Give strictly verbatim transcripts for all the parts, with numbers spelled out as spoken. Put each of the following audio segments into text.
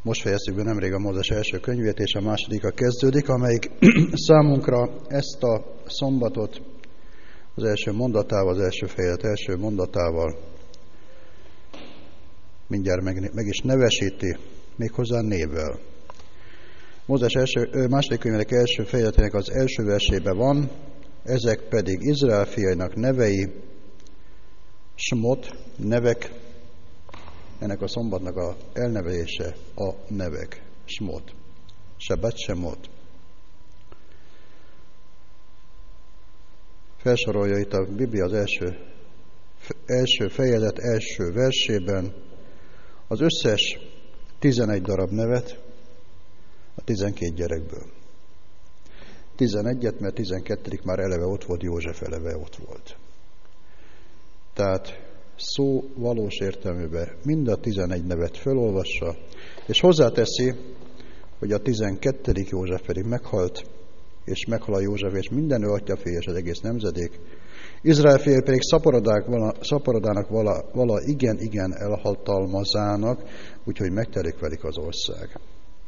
Most fejeztük be nemrég a Mózes első könyvét, és a másodika kezdődik, amelyik számunkra ezt a szombatot az első mondatával, az első fejezet első mondatával mindjárt meg, meg is nevesíti, méghozzá névvel. Mózes első, második könyvének első fejezetének az első versében van, ezek pedig Izrael fiainak nevei, smot, nevek, ennek a szombatnak a elnevezése a nevek, smot, Sebet Semot. Felsorolja itt a Biblia az első, első fejezet első versében az összes tizenegy darab nevet a tizenkét gyerekből. tizenegyet, mert tizenkettedik már eleve ott volt, József eleve ott volt. Tehát szó valós értelműben mind a tizenegy nevet felolvassa, és hozzáteszi, hogy a tizenkettedik József pedig meghalt, és meghal a József, és minden ő atyafé, és az egész nemzedék. Izrael fiai pedig szaporodának vala, vala igen-igen elhatalmazának, úgyhogy megtelik velük az ország.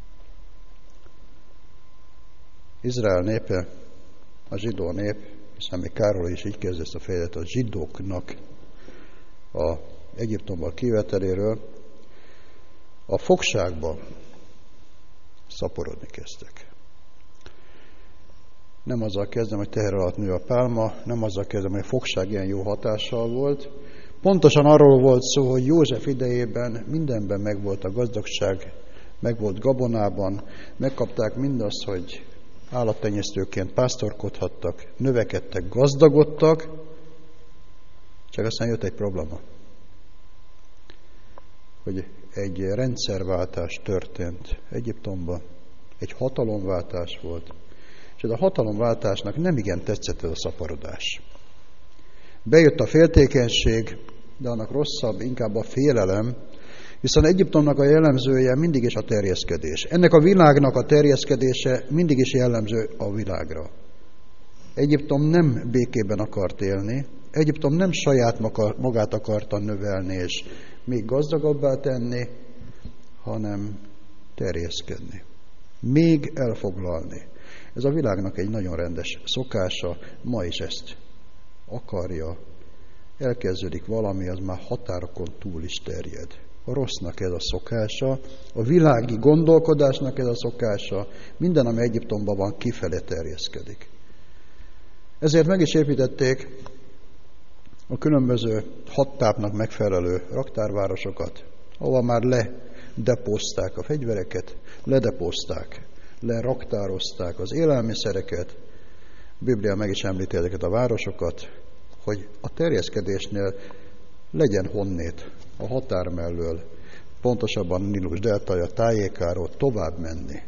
Izrael népe, a zsidó nép, hiszen még Károly is így kezd ezt a fejezetet, a zsidóknak a Egyiptomból kiveteléről, a fogságban szaporodni kezdtek. Nem azzal kezdem, hogy teher alatt nő a pálma, nem azzal kezdem, hogy a fogság ilyen jó hatással volt. Pontosan arról volt szó, hogy József idejében mindenben megvolt a gazdagság, megvolt gabonában, megkapták mindazt, hogy állattenyésztőként pásztorkodhattak, növekedtek, gazdagodtak, csak aztán jött egy probléma, hogy egy rendszerváltás történt Egyiptomban, egy hatalomváltás volt, és ez a hatalomváltásnak nem igen tetszett ez a szaporodás. Bejött a féltékenység, de annak rosszabb, inkább a félelem, hiszen Egyiptomnak a jellemzője mindig is a terjeszkedés. Ennek a világnak a terjeszkedése mindig is jellemző a világra. Egyiptom nem békében akart élni, Egyiptom nem saját magát akarta növelni és még gazdagabbá tenni, hanem terjeszkedni. Még elfoglalni. Ez a világnak egy nagyon rendes szokása, ma is ezt akarja. Elkezdődik valami, az már határokon túl is terjed. A rossznak ez a szokása, a világi gondolkodásnak ez a szokása, minden, ami Egyiptomban van, kifele terjeszkedik. Ezért meg is építették a különböző hadtápnak megfelelő raktárvárosokat, ahol már ledepózták a fegyvereket, ledepózták, leraktározták az élelmiszereket. A Biblia meg is említi ezeket a városokat, hogy a terjeszkedésnél legyen honnét a határ mellől, pontosabban Nílus deltája tájékáról tovább menni.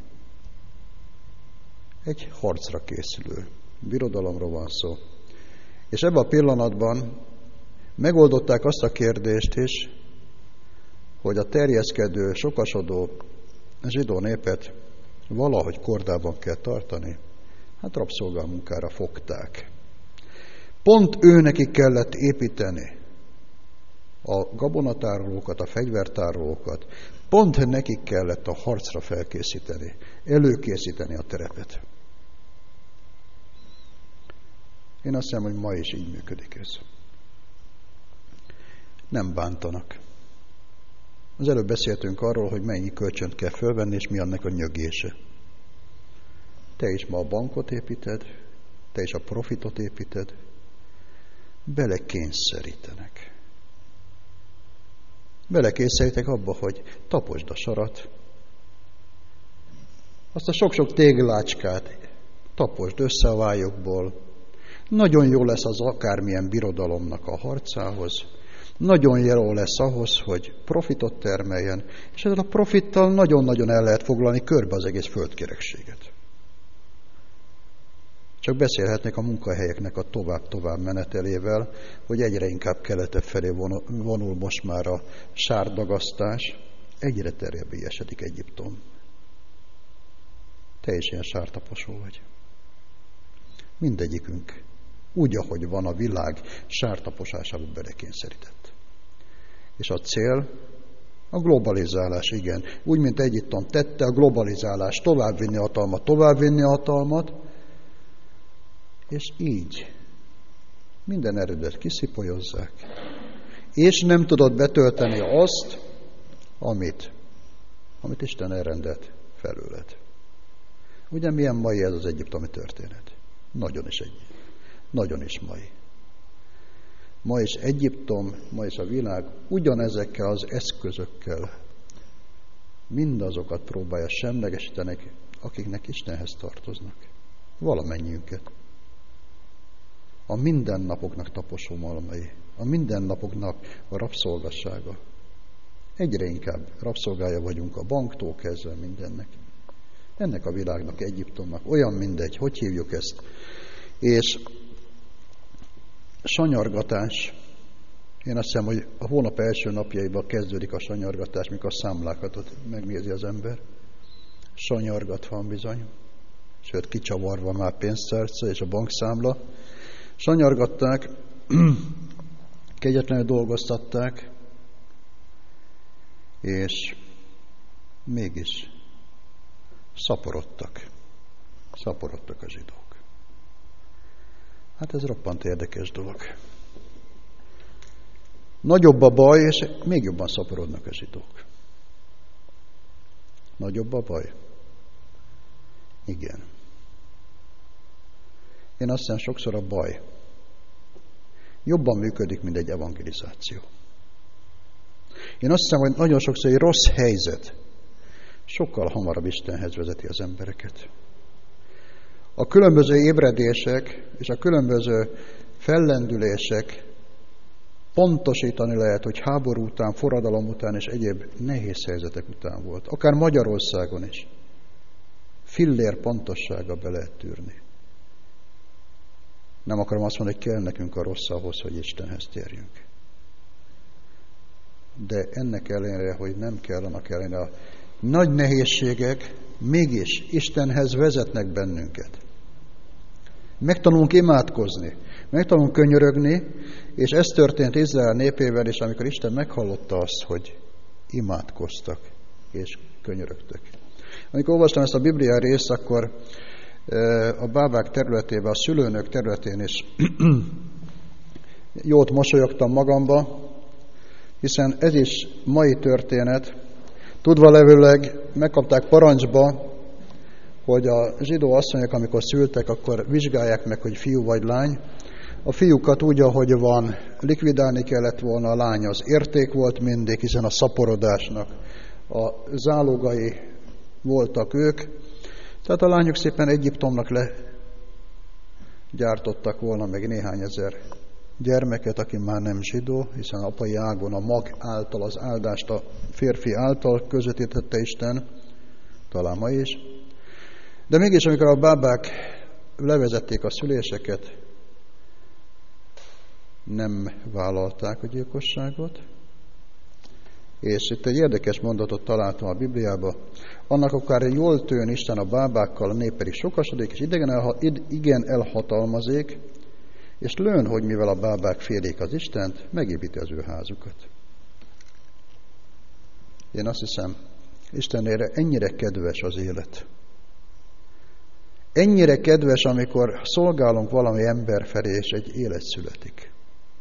Egy harcra készülő birodalomról van szó. És ebben a pillanatban megoldották azt a kérdést is, hogy a terjeszkedő, sokasodó zsidó népet valahogy kordában kell tartani. Hát rabszolgamunkára fogták. Pont ő nekik kellett építeni a gabonatárolókat, a fegyvertárolókat. Pont nekik kellett a harcra felkészíteni, előkészíteni a terepet. Én azt hiszem, hogy ma is így működik ez. Nem bántanak. Az előbb beszéltünk arról, hogy mennyi kölcsönt kell fölvenni, és mi annak a nyögése. Te is ma a bankot építed, te is a profitot építed, belekényszerítenek. Belekényszerítek abba, hogy taposd a sarat, azt a sok-sok téglácskát taposd össze a vályokból. Nagyon jó lesz az akármilyen birodalomnak a harcához, nagyon jó lesz ahhoz, hogy profitot termeljen, és ezzel a profittal nagyon-nagyon el lehet foglalni körbe az egész földkerekséget. Csak beszélhetnék a munkahelyeknek a tovább-tovább menetelével, hogy egyre inkább kelete felé vonul most már a sárdagasztás, egyre terjedélyesedik Egyiptom. Te is ilyen sártaposó vagy. Mindegyikünk úgy, ahogy van, a világ sártaposásába belekényszerített. És a cél, A globalizálás, igen. Úgy, mint Egyiptom tette, a globalizálás továbbvinni a hatalmat, továbbvinni a hatalmat, és így minden erődet kiszipolyozzák, és nem tudod betölteni azt, amit, amit Isten elrendelt felőled. Ugye milyen mai ez az egyiptomi történet? Nagyon is egy, nagyon is mai. Ma is Egyiptom, ma is a világ ugyanezekkel az eszközökkel mindazokat próbálja semlegesíteni, akiknek Istenhez tartoznak. Valamennyiünket. A mindennapoknak taposó malmai, a mindennapoknak a rabszolgassága. Egyre inkább rabszolgája vagyunk a banktól kezdve mindennek. Ennek a világnak, Egyiptomnak olyan mindegy, hogy hívjuk ezt. És sanyargatás. Én azt hiszem, hogy a hónap első napjaiban kezdődik a sanyargatás, mikor a számlákat megnézi az ember. Sanyargat van bizony. Sőt, kicsavarva már pénztárca és a bankszámla. Sanyargatták, kegyetlenül dolgoztatták, és mégis szaporodtak. Szaporodtak a zsidók. Hát ez roppant érdekes dolog. Nagyobb a baj, és még jobban szaporodnak a zsidók. Nagyobb a baj? Igen. Én azt hiszem, sokszor a baj jobban működik, mint egy evangelizáció. Én azt hiszem, hogy nagyon sokszor egy rossz helyzet sokkal hamarabb Istenhez vezeti az embereket. A különböző ébredések és a különböző fellendülések pontosítani lehet, hogy háború után, forradalom után és egyéb nehéz helyzetek után volt. Akár Magyarországon is. Fillér pontossága be lehet tűrni. Nem akarom azt mondani, hogy kell nekünk a rossz ahhoz, hogy Istenhez térjünk. De ennek ellenére, hogy nem kell, annak ellenére a nagy nehézségek mégis Istenhez vezetnek bennünket. Megtanulunk imádkozni, megtanulunk könyörögni, és ez történt Izrael népével is, amikor Isten meghallotta azt, hogy imádkoztak és könyörögtek. Amikor olvastam ezt a Biblia részt, akkor a bábák területében, a szülőnök területén is jót mosolyogtam magamba, hiszen ez is mai történet. Tudva levőleg megkapták parancsba, hogy a zsidó asszonyok, amikor szültek, akkor vizsgálják meg, hogy fiú vagy lány. A fiúkat úgy, ahogy van, likvidálni kellett volna, a lány az érték volt mindig, hiszen a szaporodásnak a zálogai voltak ők. Tehát a lányok szépen Egyiptomnak legyártottak volna meg néhány ezer gyermeket, aki már nem zsidó, hiszen apai ágon a mag által, az áldást a férfi által közvetítette Isten, talán ma is. De mégis, amikor a bábák levezették a szüléseket, nem vállalták a gyilkosságot, és itt egy érdekes mondatot találtam a Bibliában. Annak akár jól tűn Isten a bábákkal, a nép pedig sokasodik, és idegen, elha, igen elhatalmazék, és lőn, hogy mivel a bábák félik az Istent, megépíti az ő házukat. Én azt hiszem, Istenére ennyire kedves az élet. Ennyire kedves, amikor szolgálunk valami ember felé, és egy élet születik.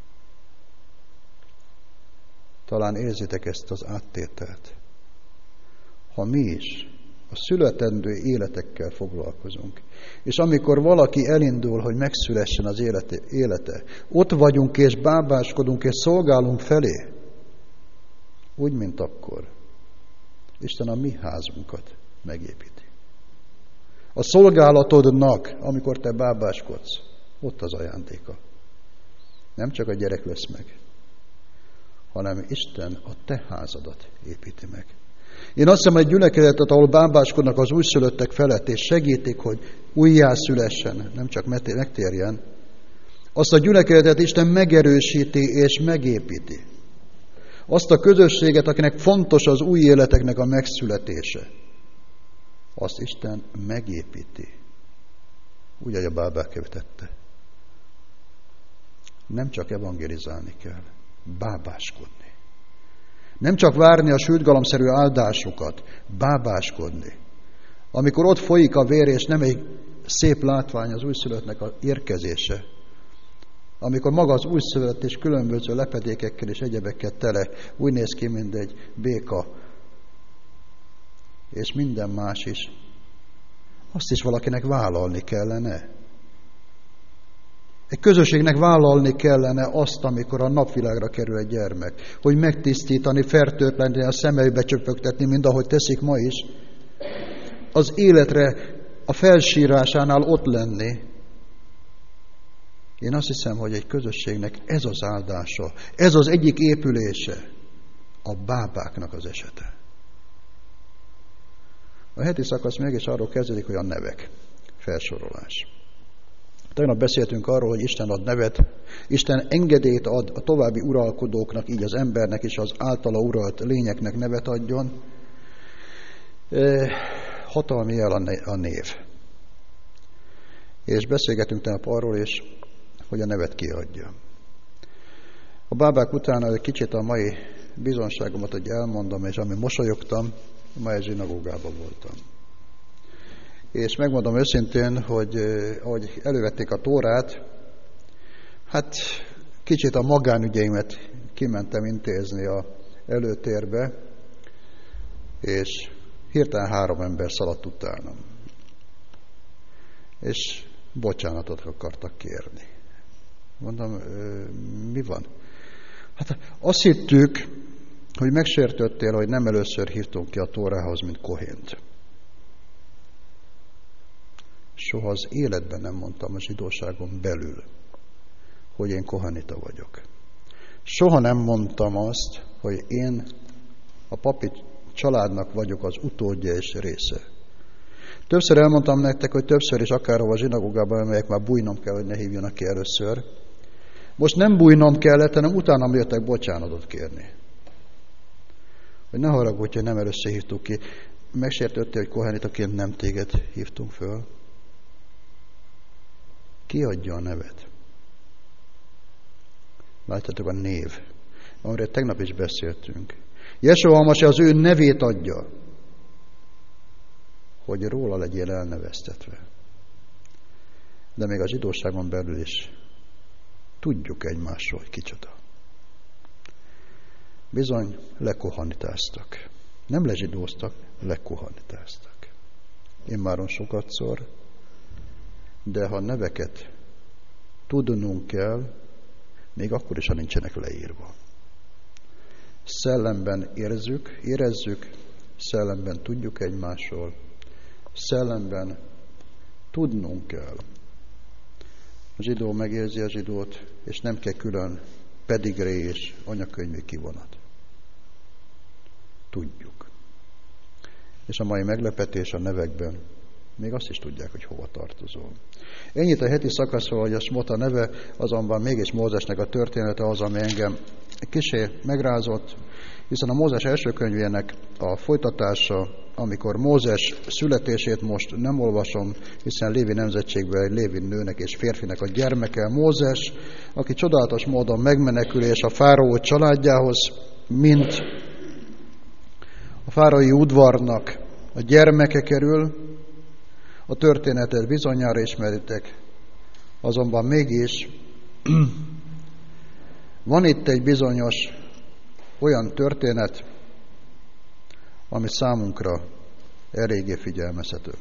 Talán érzitek ezt az áttételt. Ha mi is a születendő életekkel foglalkozunk, és amikor valaki elindul, hogy megszülessen az élete, élete, ott vagyunk és bábáskodunk és szolgálunk felé, úgy, mint akkor, Isten a mi házunkat megépíti. A szolgálatodnak, amikor te bábáskodsz, ott az ajándéka. Nem csak a gyerek lesz meg, hanem Isten a te házadat építi meg. Én azt hiszem, egy gyülekezetet, ahol bábáskodnak az újszülöttek felett, és segítik, hogy újjászülessen, nem csak megtérjen, azt a gyülekezetet Isten megerősíti és megépíti. Azt a közösséget, akinek fontos az új életeknek a megszületése, azt Isten megépíti. Úgy, ahogy a bábák tette. Nem csak evangelizálni kell, bábáskodni. Nem csak várni a sültgalomszerű áldásukat, bábáskodni. Amikor ott folyik a vér, és nem egy szép látvány az újszülöttnek az érkezése. Amikor maga az újszülött és különböző lepedékekkel és egyebekkel tele, úgy néz ki, mint egy béka, és minden más is. Azt is valakinek vállalni kellene. Egy közösségnek vállalni kellene azt, amikor a napvilágra kerül egy gyermek, hogy megtisztítani, fertőtleníteni, a szemeibe csöpögtetni, mint ahogy teszik ma is. Az életre a felsírásánál ott lenni. Én azt hiszem, hogy egy közösségnek ez az áldása, ez az egyik épülése, a bábáknak az esete. A heti szakasz mégis arról kezdődik, hogy a nevek, felsorolás. Tegnap beszéltünk arról, hogy Isten ad nevet, Isten engedélyt ad a további uralkodóknak, így az embernek és az általa uralt lényeknek nevet adjon. E, hatalmi jel a név. És beszélgetünk tegnap arról is, hogy a nevet kiadja. A bábák után egy kicsit a mai bizonságomat, hogy elmondom, és ami mosolyogtam, ma egy zsinagógában voltam. És megmondom őszintén, hogy ahogy elővették a Tórát, hát kicsit a magánügyeimet kimentem intézni a előtérbe, és hirtelen három ember szaladt utánam. És bocsánatot akartak kérni. Mondom, mi van? Hát azt hittük, hogy megsértöttél, hogy nem először hívtunk ki a Tórához, mint Kohént. Soha az életben nem mondtam a zsidóságon belül, hogy én kohanita vagyok. Soha nem mondtam azt, hogy én a papi családnak vagyok az utódja és része. Többször elmondtam nektek, hogy többször is akárhova a zsinagógába elmegyek, már bújnom kell, hogy ne hívjanak ki először. Most nem bújnom kellett, hanem utána jöttek bocsánatot kérni. Hogy ne haragudj, hogy nem először hívtuk ki. Megsértöttél, hogy kohanitaként nem téged hívtunk föl. Ki adja a nevet? Látjátok, a név, amiről tegnap is beszéltünk. Jesó Hamasi az ő nevét adja, hogy róla legyél elneveztetve. De még a zsidóságon belül is tudjuk egymásról, hogy kicsoda. Bizony lekohanitáztak. Nem lezsidóztak, lekohanitáztak. Én máron sokatszor, de ha neveket tudnunk kell, még akkor is, ha nincsenek leírva. Szellemben érzük, érezzük, szellemben tudjuk egymásról, szellemben tudnunk kell. A zsidó megérzi a zsidót, és nem kell külön pedigré és anyakönyvi kivonat. Tudjuk. És a mai meglepetés a nevekben, még azt is tudják, hogy hova tartozol. Ennyit a heti szakaszról, hogy a Smota neve, azonban mégis Mózesnek a története az, ami engem kissé megrázott, hiszen a Mózes első könyvének a folytatása, amikor Mózes születését most nem olvasom, hiszen Lévi nemzetségből egy Lévi nőnek és férfinek a gyermeke Mózes, aki csodálatos módon megmenekül, és a fáraó családjához, mint a fáraói udvarnak a gyermeke kerül. A történetet bizonyára ismeritek, azonban mégis van itt egy bizonyos olyan történet, ami számunkra eléggé figyelmeztető.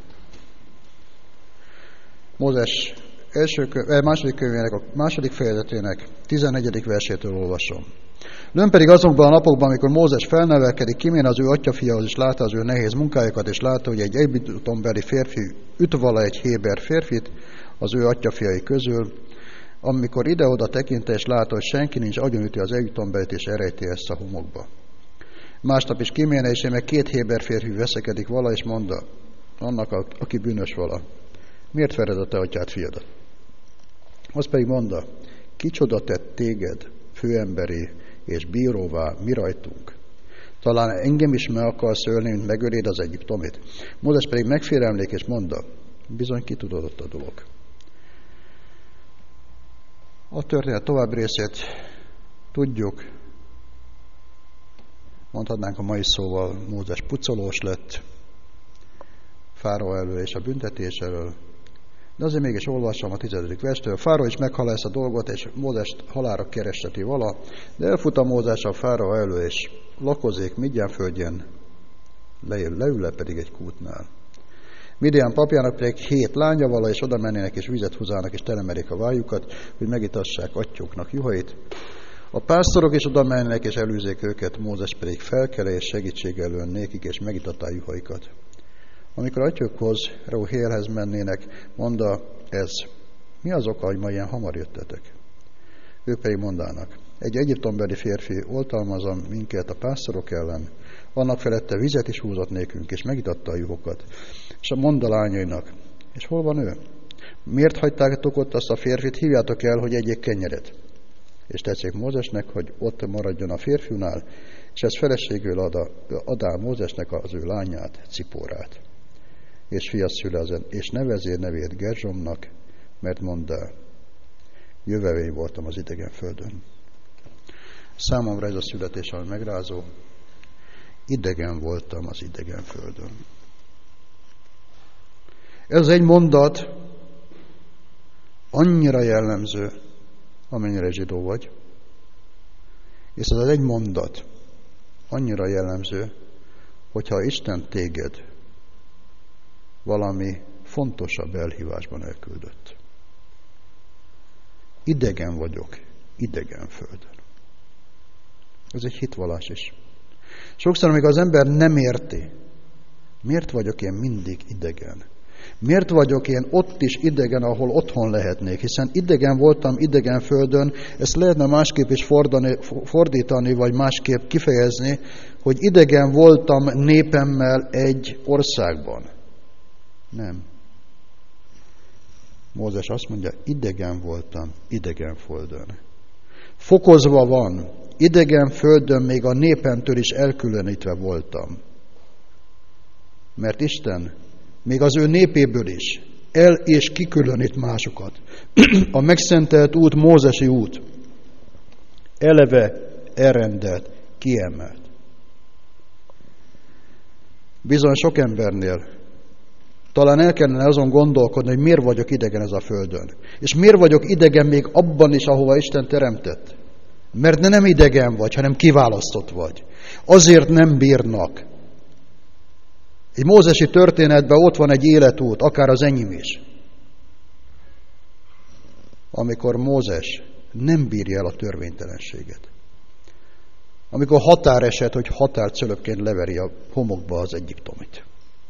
Mózes első köv, második könyvének, a második fejezetének tizennegyedik versétől olvasom. Lőn pedig azokban a napokban, amikor Mózes felnevelkedik, kimén az ő atyafiahoz, és látta az ő nehéz munkájukat, és látta, hogy egy egyiptombeli férfi üt vala egy héber férfit az ő atyafiai közül, amikor ide-oda tekinte, és látta, hogy senki nincs, agyonüti az egyiptombelit, és erejti ezt a homokba. Másnap is kiméne, és én meg két héber férfi veszekedik vala, és mondta annak, aki bűnös vala, miért vered a te atyád fiadat? Azt pedig mondta, kicsoda tett téged főemberé és bíróvá mi rajtunk? Talán engem is meg akarsz ölni, mint megöléd az egyiptomit. Mózes pedig megfélemlék, és mondta, bizony kitudodott a dolog. A történet további részét tudjuk, Mondhatnánk a mai szóval, Mózes pucolós lett Fáraó elől és a büntetés elől. De azért mégis olvassam a tizedik verstől. Fáraó is meghalál ezt a dolgot, és Mózest halálra keresteti vala, de elfut a Mózes a Fáraó elől, és lakozik Midján földjén, leül, leül le pedig egy kútnál. Midian papjának pedig hét lánya vala, és oda mennének, és vizet húzának, és telemerik a vájukat, hogy megitassák atyóknak juhait. A pásztorok is oda mennek, és elűzzék őket, Mózes pedig felkele, és segítséggel lőn nékik, és megitatta juhaikat. Amikor atyókhoz, Reuhélhez mennének, mondta ez, mi az oka, hogy ma ilyen hamar jöttetek? Ők pedig mondának, egy egyiptombeli férfi oltalmazom minket a pásztorok ellen, annak felette vizet is húzott nékünk, és megitatta a juhokat. És mondta a lányainak, és hol van ő? Miért hagytátok ott azt a férfit, hívjátok el, hogy egyék kenyeret? És tetszik Mózesnek, hogy ott maradjon a férfiunál, és ez feleségül ad adá Mózesnek az ő lányát, Cipórát. És fiat szüle, és nevezé nevét Gerzsomnak, mert mondta, jövevény voltam az idegen földön. Számomra ez a születés, ami megrázó, idegen voltam az idegen földön. Ez egy mondat annyira jellemző, amennyire zsidó vagy, és ez az egy mondat annyira jellemző, hogyha Isten téged valami fontosabb elhívásban elküldött. Idegen vagyok, idegen földön. Ez egy hitvallás is. Sokszor, amikor az ember nem érti, miért vagyok én mindig idegen? Miért vagyok én ott is idegen, ahol otthon lehetnék? Hiszen idegen voltam idegen földön, ezt lehetne másképp is fordani, fordítani, vagy másképp kifejezni, hogy idegen voltam népemmel egy országban. Nem. Mózes azt mondja, idegen voltam idegen földön. Fokozva van, idegen földön még a népemtől is elkülönítve voltam. Mert Isten még az ő népéből is el és kikülönít másokat. A megszentelt út, mózesi út, eleve elrendelt, kiemelt. Bizony sok embernél talán el kellene azon gondolkodni, hogy miért vagyok idegen ez a földön. És miért vagyok idegen még abban is, ahova Isten teremtett. Mert nem idegen vagy, hanem kiválasztott vagy. Azért nem bírnak. Egy mózesi történetben ott van egy életút, akár az enyém is. Amikor Mózes nem bírja el a törvénytelenséget. Amikor határ esett, hogy határcölöpként leveri a homokba az egyiptomit.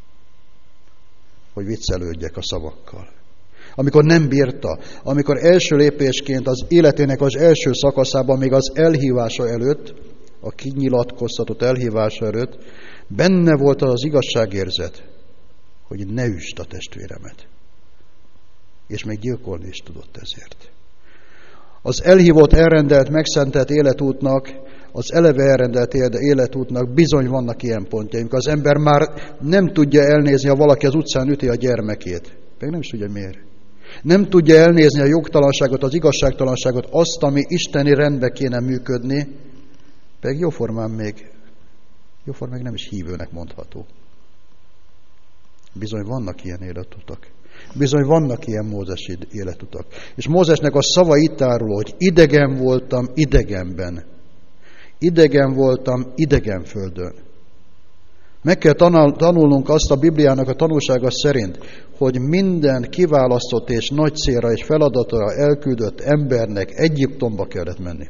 Hogy viccelődjek a szavakkal. Amikor nem bírta, amikor első lépésként az életének az első szakaszában, még az elhívása előtt, a kinyilatkoztatott elhívása előtt, benne volt az, az igazságérzet, hogy ne üsd a testvéremet. És még gyilkolni is tudott ezért. Az elhívott, elrendelt, megszentelt életútnak, az eleve elrendelt életútnak bizony vannak ilyen pontjai, amikor az ember már nem tudja elnézni, ha valaki az utcán üti a gyermekét. Még nem is tudja miért. Nem tudja elnézni a jogtalanságot, az igazságtalanságot, azt, ami isteni rendbe kéne működni, pedig jóformán még, jóformán még nem is hívőnek mondható. Bizony vannak ilyen életutak. Bizony vannak ilyen mózesi életutak. És Mózesnek a szava itt árul, hogy idegen voltam idegenben. Idegen voltam idegen földön. Meg kell tanulnunk azt a Bibliának a tanulsága szerint, hogy minden kiválasztott és nagy célra és feladatra elküldött embernek Egyiptomba kellett menni.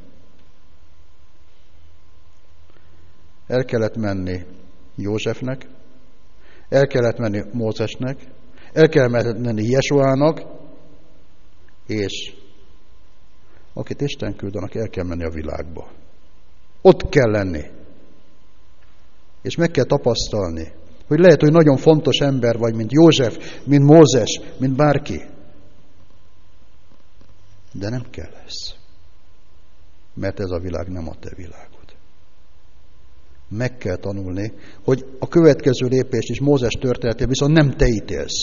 El kellett menni Józsefnek, el kellett menni Mózesnek, el kellett menni Jesuának, és akit Isten küld, annak el kell menni a világba. Ott kell lenni. És meg kell tapasztalni, hogy lehet, hogy nagyon fontos ember vagy, mint József, mint Mózes, mint bárki. De nem kell ez. Mert ez a világ nem a te világod. Meg kell tanulni, hogy a következő lépés is Mózes történetében viszont nem te ítélsz.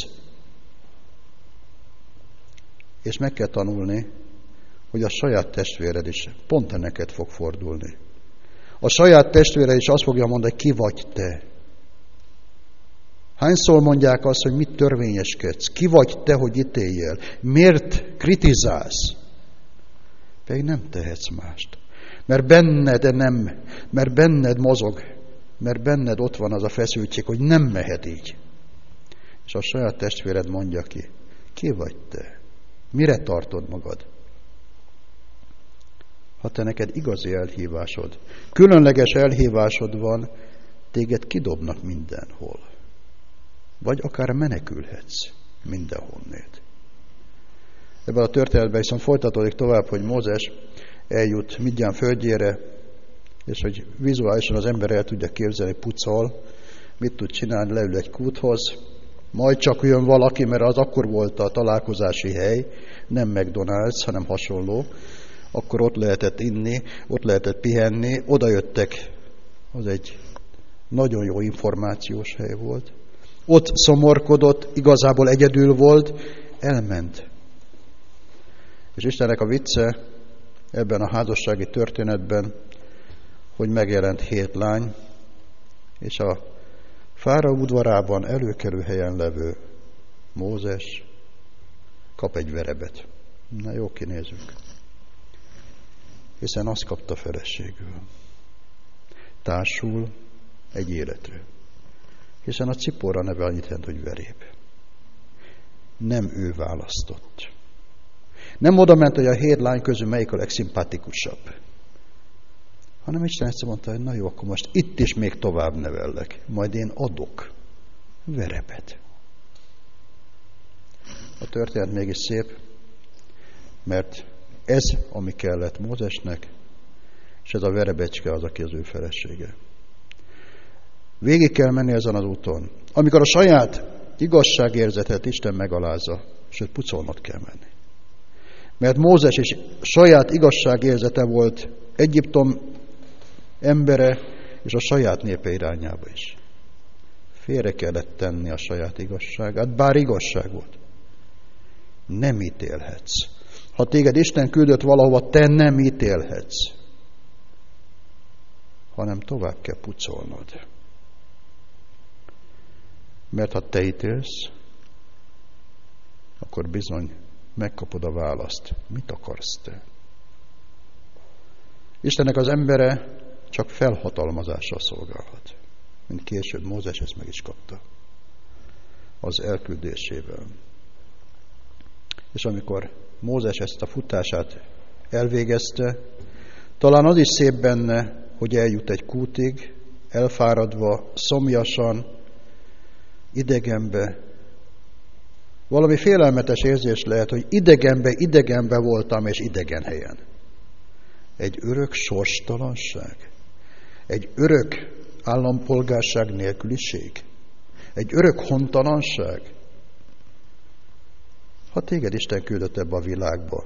És meg kell tanulni, hogy a saját testvéred is pont neked fog fordulni. a saját testvére is azt fogja mondani, ki vagy te. Hányszor mondják azt, hogy mit törvényeskedsz? Ki vagy te, hogy ítéljél? Miért kritizálsz? Pedig nem tehetsz mást. Mert benned nem, mert benned mozog, mert benned ott van az a feszültség, hogy nem mehet így. És a saját testvéred mondja ki, ki vagy te? Mire tartod magad? Ha te neked igazi elhívásod, különleges elhívásod van, téged kidobnak mindenhol. Vagy akár menekülhetsz mindenhonnét. Ebben a történetben viszont folytatódik tovább, hogy Mózes eljut Midján földjére, és hogy vizuálisan az ember el tudja képzelni, pucol, mit tud csinálni, leül egy kúthoz, majd csak jön valaki, mert az akkor volt a találkozási hely, nem McDonald's, hanem hasonló, akkor ott lehetett inni, ott lehetett pihenni, oda jöttek, az egy nagyon jó információs hely volt. Ott szomorkodott, igazából egyedül volt, elment. És Istennek a vicce ebben a házassági történetben, hogy megjelent hét lány, és a fáraó udvarában előkelő helyen levő Mózes kap egy verebet. Na jó, kinézzük. Hiszen azt kapta feleségül. Társul egy életre. Hiszen a Cipóra neve annyit jelent, hogy veréb. Nem ő választott. Nem oda ment, hogy a hét lány közül melyik a legszimpatikusabb. Hanem Isten egyszer mondta, hogy na jó, akkor most itt is még tovább nevellek. Majd én adok verebet. A történet mégis szép, mert ez, ami kellett Mózesnek, és ez a verebecske az, aki az ő felesége. Végig kell menni ezen az úton. Amikor a saját igazságérzetet Isten megalázza, sőt, pucolnod kell menni. Mert Mózes is saját igazságérzete volt Egyiptom embere, és a saját népe irányába is. Félre kellett tenni a saját igazságát, bár igazság volt. Nem ítélhetsz. Ha téged Isten küldött valahova, te nem ítélhetsz, hanem tovább kell pucolnod. Mert ha te ítélsz, akkor bizony megkapod a választ. Mit akarsz te? Istennek az embere csak felhatalmazással szolgálhat. Mint később Mózes ezt meg is kapta. Az elküldésével. És amikor Mózes ezt a futását elvégezte, talán az is szép benne, hogy eljut egy kútig, elfáradva, szomjasan, idegenbe. Valami félelmetes érzés lehet, hogy idegenbe, idegenbe voltam, és idegen helyen. Egy örök sorstalanság, egy örök állampolgárság nélküliség, egy örök hontalanság. Ha téged Isten küldött ebbe a világba,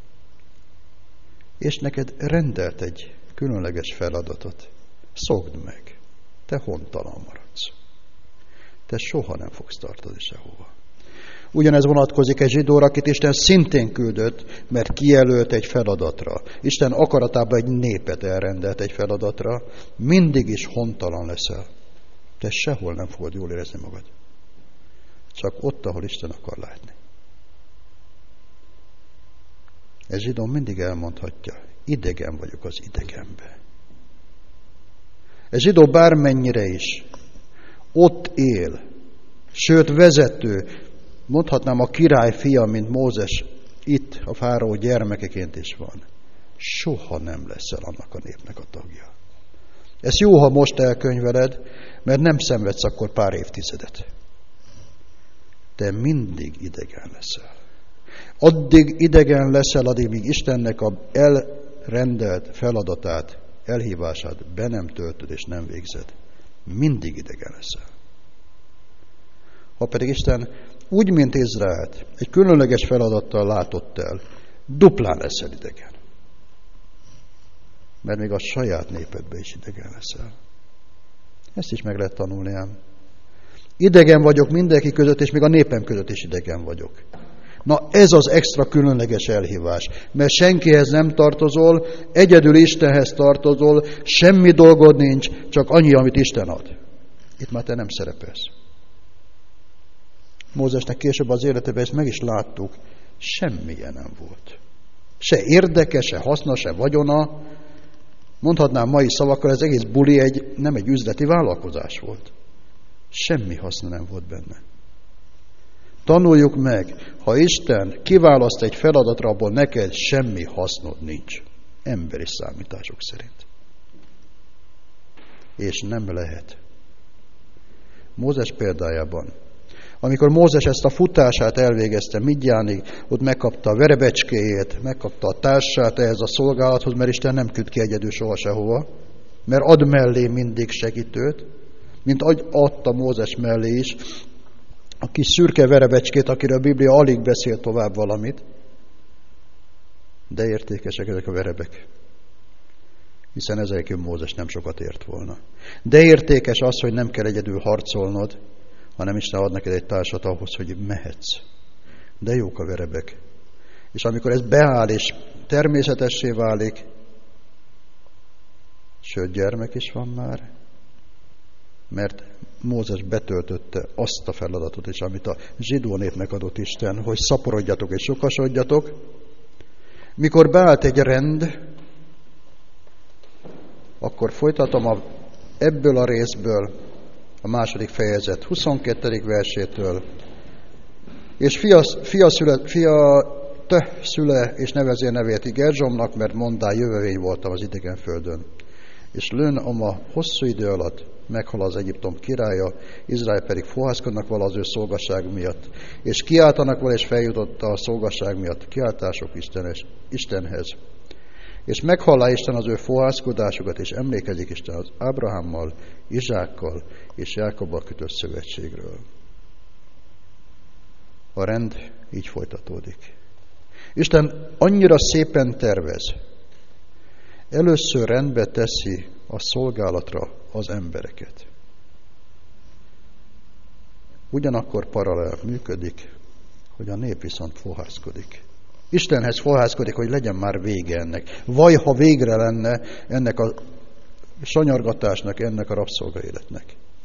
és neked rendelt egy különleges feladatot, szokd meg, te hontalan maradsz. Te soha nem fogsz tartani sehova. Ugyanez vonatkozik egy zsidóra, akit Isten szintén küldött, mert kijelölt egy feladatra. Isten akaratában egy népet elrendelt egy feladatra, mindig is hontalan leszel. Te sehol nem fogod jól érezni magad. Csak ott, ahol Isten akar látni. Ez zsidó mindig elmondhatja, idegen vagyok az idegenbe. Ez zsidó bármennyire is ott él, sőt vezető, mondhatnám a király fia, mint Mózes itt a fáraó gyermekeként is van. Soha nem leszel annak a népnek a tagja. Ez jó, ha most elkönyveled, mert nem szenvedsz akkor pár évtizedet. Te mindig idegen leszel. Addig idegen leszel, addig míg Istennek a elrendelt feladatát, elhívását be nem töltöd és nem végzed. Mindig idegen leszel. Ha pedig Isten úgy, mint Izraelt, egy különleges feladattal látott el, duplán leszel idegen. Mert még a saját népedbe is idegen leszel. Ezt is meg lehet tanulni ám. Idegen vagyok mindenki között, és még a népem között is idegen vagyok. Na ez az extra különleges elhívás, mert senkihez nem tartozol, egyedül Istenhez tartozol, semmi dolgod nincs, csak annyi, amit Isten ad. Itt már te nem szerepelsz. Mózesnek később az életében ezt meg is láttuk, semmilyen nem volt. Se érdeke, se haszna, se vagyona. Mondhatnám mai szavakkal, ez egész buli egy, nem egy üzleti vállalkozás volt. Semmi haszna nem volt benne. Tanuljuk meg, ha Isten kiválaszt egy feladatra, abból neked semmi hasznod nincs. Emberi számítások szerint. És nem lehet. Mózes példájában, amikor Mózes ezt a futását elvégezte Midjánig, ott megkapta a verebecskéjét, megkapta a társát ehhez a szolgálathoz, mert Isten nem küld ki egyedül soha sehova, mert ad mellé mindig segítőt, mint adta Mózes mellé is, a kis szürke verebecskét, akiről a Biblia alig beszél tovább valamit, de értékesek ezek a verebek. Hiszen ezekkel Mózes nem sokat ért volna. De értékes az, hogy nem kell egyedül harcolnod, hanem Isten ad neked egy társat ahhoz, hogy mehetsz. De jók a verebek. És amikor ez beáll és természetessé válik, sőt gyermek is van már, mert Mózes betöltötte azt a feladatot is, amit a zsidó népnek adott Isten, hogy szaporodjatok és sokasodjatok. Mikor beállt egy rend, akkor folytatom a, ebből a részből a második fejezet huszonkettedik versétől. És fia, fia, szüle, fia te szüle, és nevezél nevét Gerzsomnak, mert mondá jövevény voltam az idegen földön. És lőn ama hosszú idő alatt meghal az Egyiptom királya, Izrael pedig fohászkodnak vala az ő szolgasság miatt. És kiáltanak vala, és feljutotta a szolgasság miatt kiáltások Istenes, Istenhez. És meghallá Isten az ő fohászkodásukat, és emlékezik Isten az Ábrahámmal, Izsákkal és Jákobbal kötött szövetségről. A rend így folytatódik. Isten annyira szépen tervez. Először rendbe teszi a szolgálatra az embereket. Ugyanakkor paralel működik, hogy a nép viszont fohászkodik. Istenhez fohászkodik, hogy legyen már vége ennek. Vaj, ha végre lenne ennek a sanyargatásnak, ennek a rabszolgaéletnek.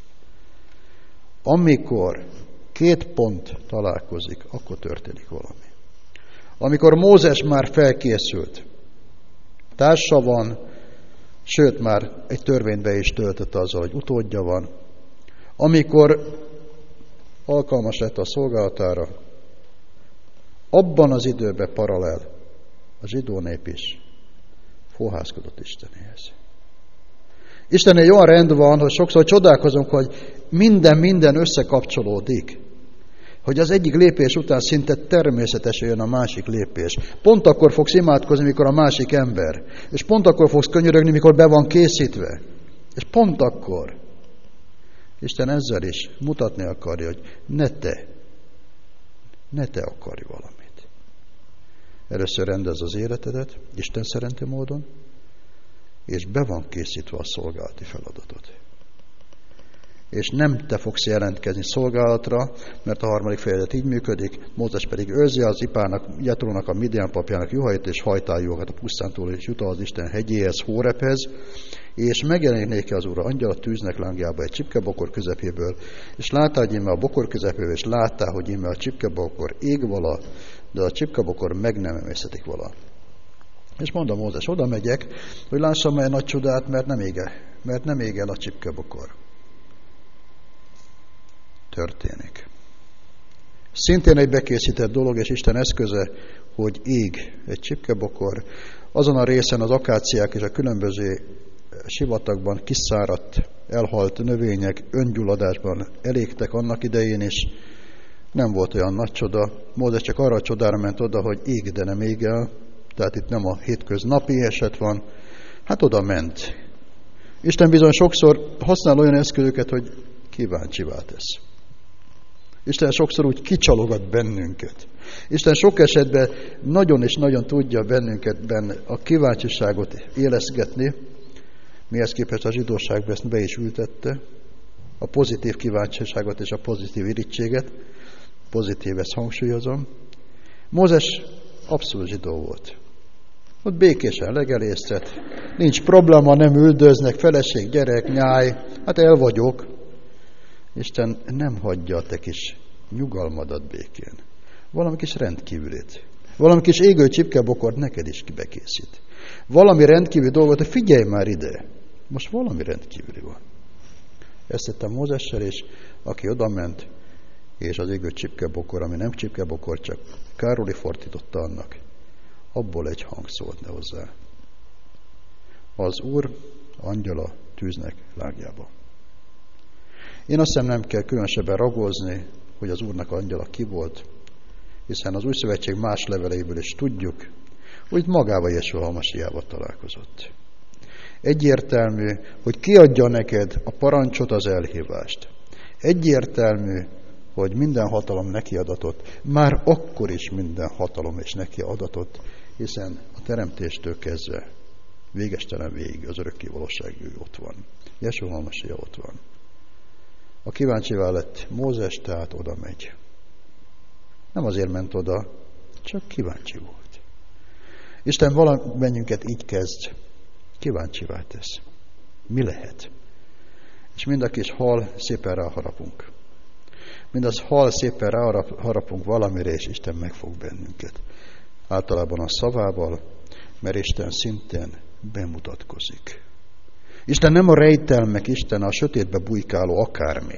Amikor két pont találkozik, akkor történik valami. Amikor Mózes már felkészült, társa van, sőt már egy törvénybe is töltött azzal, hogy utódja van. Amikor alkalmas lett a szolgálatára, abban az időben paralel a zsidó nép is fohászkodott Istenéhez. Istennél olyan rend van, hogy sokszor csodálkozunk, hogy minden, minden összekapcsolódik. Hogy az egyik lépés után szinte természetesen jön a másik lépés. Pont akkor fogsz imádkozni, mikor a másik ember. És pont akkor fogsz könyörögni, mikor be van készítve. És pont akkor. Isten ezzel is mutatni akarja, hogy ne te, ne te akarj valamit. Először rendez az életedet, Isten szerinti módon, és be van készítve a szolgálati feladatot. És nem te fogsz jelentkezni szolgálatra, mert a harmadik fejezet így működik, Mózes pedig őrzi az Ipának, Jetrónak, a Midian papjának juhait és hajtájukat a pusztántól, és jut az Isten hegyéhez, Hórephez, és megjelenik néki az Úr angyal a tűznek lángjában egy csipkebokor közepéből, és láttál, hogy íme a bokor közepéből, és láttál, hogy íme a csipkebokor ég vala, de a csipkebokor meg nem emészetik vala. És mondta Mózes, oda megyek, hogy lássam egy nagy csodát, mert nem ég el, mert nem ég el a csipkebokor. Történik. Szintén egy bekészített dolog, és Isten eszköze, hogy ég egy csipkebokor. Azon a részen az akáciák és a különböző sivatagban kiszáradt, elhalt növények öngyulladásban elégtek annak idején is. Nem volt olyan nagy csoda. Mózes csak arra a csodára ment oda, hogy ég, de nem ég el. Tehát itt nem a hétköznapi eset van. Hát oda ment. Isten bizony sokszor használ olyan eszközöket, hogy kíváncsivá tesz. Isten sokszor úgy kicsalogat bennünket. Isten sok esetben nagyon és nagyon tudja bennünket benne a kíváncsiságot éleszgetni, mihez képest a zsidóságban ezt be is ültette, a pozitív kíváncsiságot és a pozitív irítséget, pozitív, ezt hangsúlyozom, Mózes abszolút zsidó volt. Ott békésen legelésztet, nincs probléma, nem üldöznek, feleség, gyerek, nyáj, hát el vagyok. Isten nem hagyja a te kis nyugalmadat békén. Valami kis rendkívülit. Valami kis égő csipkebokort neked is kibekészít. Valami rendkívüli dolgot, hogy figyelj már ide. Most valami rendkívüli van. Ezt tettem Mózessel, és aki odament, és az égő csipkebokor, ami nem csipkebokor, csak Károli fordította annak, abból egy hang szólt ne hozzá. Az Úr angyala tűznek lágjába. Én azt hiszem, nem kell különösebben ragozni, hogy az Úrnak angyala ki volt, hiszen az Új Szövetség más leveleiből is tudjuk, hogy magával Jesúa Hamasiával találkozott. Egyértelmű, hogy kiadja neked a parancsot, az elhívást. Egyértelmű, hogy minden hatalom neki adatott, már akkor is minden hatalom és neki adatott, hiszen a teremtéstől kezdve végestelen végig az örökké valóság ott van. Jesúa Hamasia ott van. A kíváncsivá lett Mózes, tehát oda megy. Nem azért ment oda, csak kíváncsi volt. Isten valamennyünket így kezd, kíváncsivá tesz. Mi lehet? És mind a kis hal szépen ráharapunk. Mind az hal szépen ráharapunk valamire, és Isten megfog bennünket. Általában a szavával, mert Isten szintén bemutatkozik. Isten nem a rejtelmek Isten, a sötétbe bujkáló akármi,